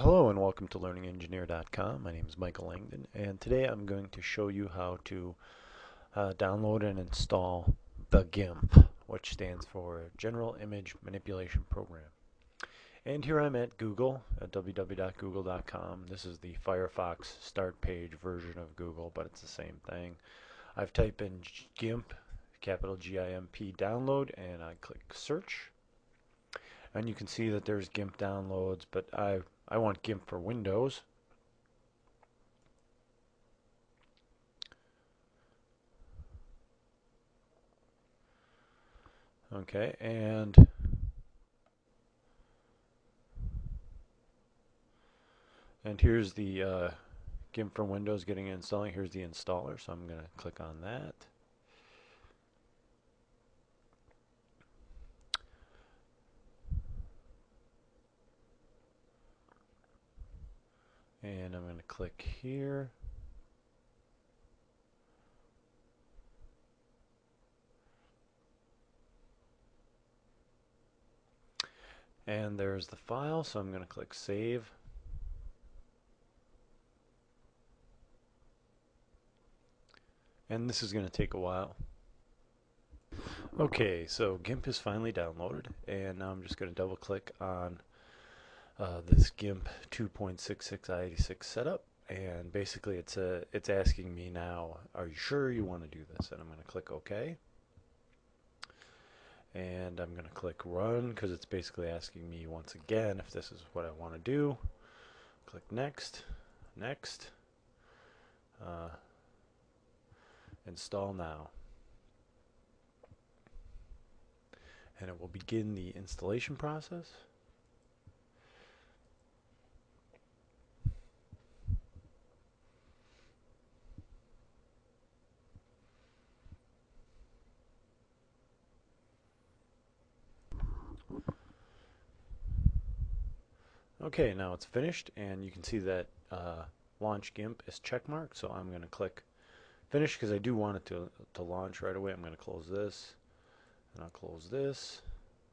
Hello and welcome to learningengineer.com. My name is Michael Langdon, and today I'm going to show you how to download and install the GIMP, which stands for General Image Manipulation Program. And here I'm at Google, at www.google.com. This is the Firefox start page version of Google, but it's the same thing. I've typed in GIMP, capital G-I-M-P, download, and I click search. And you can see that there's GIMP downloads, but I want GIMP for Windows. Okay, and here's the GIMP for Windows getting installing. Here's the installer, so I'm going to click on that. And I'm going to click here. And there's the file, so I'm going to click Save. And this is going to take a while. Okay, so GIMP is finally downloaded, and now I'm just going to double click on this GIMP 2.66 i86 setup. And basically it's asking me now, are you sure you want to do this? And I'm going to click OK. And I'm going to click run because it's basically asking me once again if this is what I want to do. Click next, next, install now. And it will begin the installation process. Okay, now it's finished, and you can see that launch GIMP is checkmarked, so I'm going to click finish because I do want it to launch right away. I'm going to close this, and I'll close this.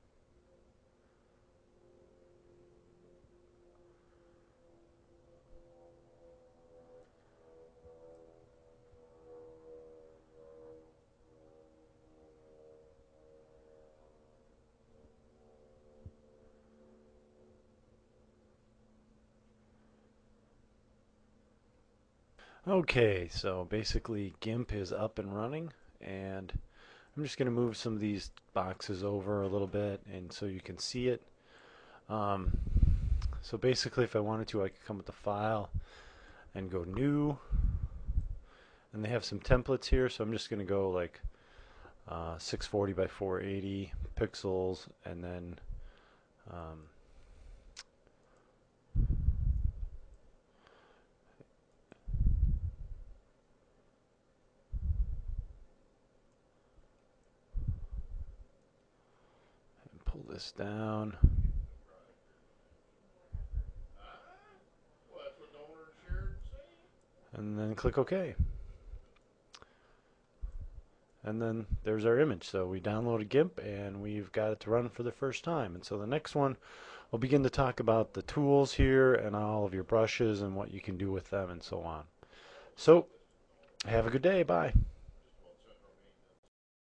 Okay, so basically GIMP is up and running, and I'm just going to move some of these boxes over a little bit and so you can see it. So basically if I wanted to, I could come with the file and go new, and they have some templates here, so I'm just going to go like 640 by 480 pixels, and then pull this down. And then click OK. And then there's our image. So we downloaded GIMP and we've got it to run for the first time. And so the next one, we'll begin to talk about the tools here and all of your brushes and what you can do with them and so on. So have a good day. Bye.